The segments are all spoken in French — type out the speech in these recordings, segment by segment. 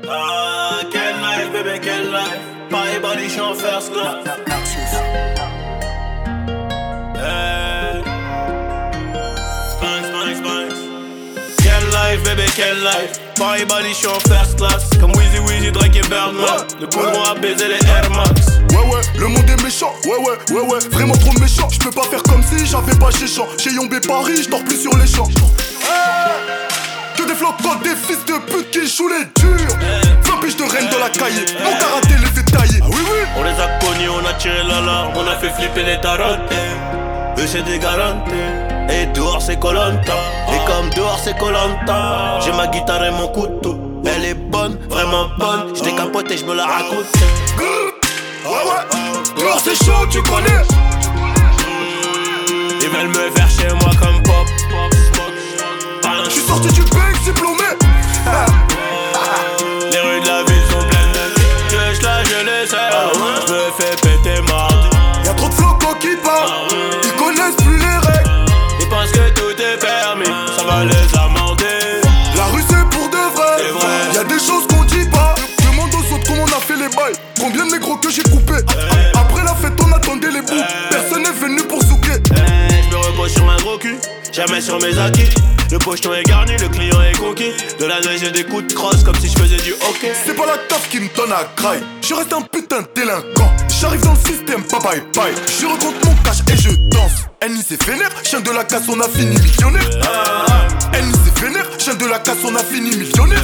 Ah, quelle life, bébé, quelle life. Paris, body, j'suis en first class. Hey. Spanks. Quelle life, bébé, quelle life. Paris, body, j'suis en first class. Comme Weezy, Drake et Birdman. Le poumon a baisé les Air Max. Ouais, le monde est méchant, ouais, vraiment trop méchant. J'peux pas faire comme si j'avais pas chez champ. Chez Yombé Paris, j'dors plus sur les champs. Que des flocons, des fils de pute qui jouent les durs. 20 piges de reine de la cahier, mon karaté les fait tailler. Ah oui, On les a connus, on a tiré l'alarme, on a fait flipper les tarotes. Eux c'est des garanties, et dehors c'est Colanta. Et comme dehors c'est Colanta, j'ai ma guitare et mon couteau. Elle est bonne, vraiment bonne, j't'ai capoté, j'me la raconte. Ouais, dehors c'est chaud, tu connais. Ils veulent me faire chez moi comme pop. J'suis sorti du bec diplômé. Les rues de la ville sont pleines de je là, je les sers. J'me fais péter mardi. Y'a trop de flocons qui parlent, ils connaissent plus les règles. Ils pensent que tout est permis, ça va les amender. La rue c'est pour de vrai, y'a des choses qu'on dit pas. Demande aux autres comment on a fait les bails, combien de négros que j'ai coupé. Après la fête on attendait les bouts, personne n'est venu pour souquer. Je me repose sur un gros cul, jamais sur mes acquis. Le pocheton est garni, le client est conquis. De la neige et des coups de crosse comme si je faisais du hockey. C'est pas la taf qui me donne à graille, je reste un putain de délinquant. J'arrive dans le système, bye bye. Je recompte mon cash et je danse. Annie c'est vénère, chien de la casse on a fini millionnaire. Annie c'est vénère, chien de la casse on a fini millionnaire.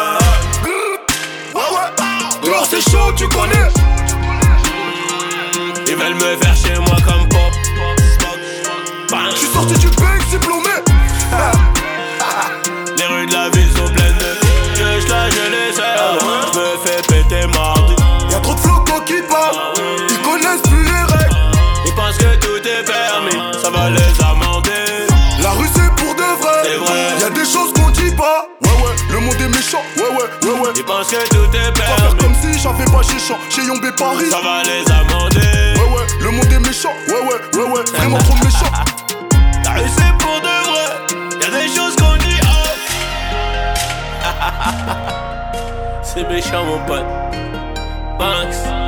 Ouais, dehors c'est chaud, tu connais. Ils veulent me faire chez moi comme pop. J'suis sorti du bec diplômé. Les rues de la ville sont pleines de je là, je les sers. J'me fais péter mardi. Y'a trop de flocons qui parlent, ils connaissent plus les règles. Ils pensent que tout est permis, ça va les amender. La rue c'est pour de C'est vrai, vrai. y'a des choses qu'on dit pas. Ouais, le monde est méchant, ouais. Ils pensent que tout est Pas faire permis, comme si j'avais pas chez champ, chez Yombé Paris. ça va les amender. Ouais, le monde est méchant, ouais, vraiment trop méchant. La rue c'est pour de vrai, y'a des choses qu'on dit oh. C'est méchant mon pote. Banks.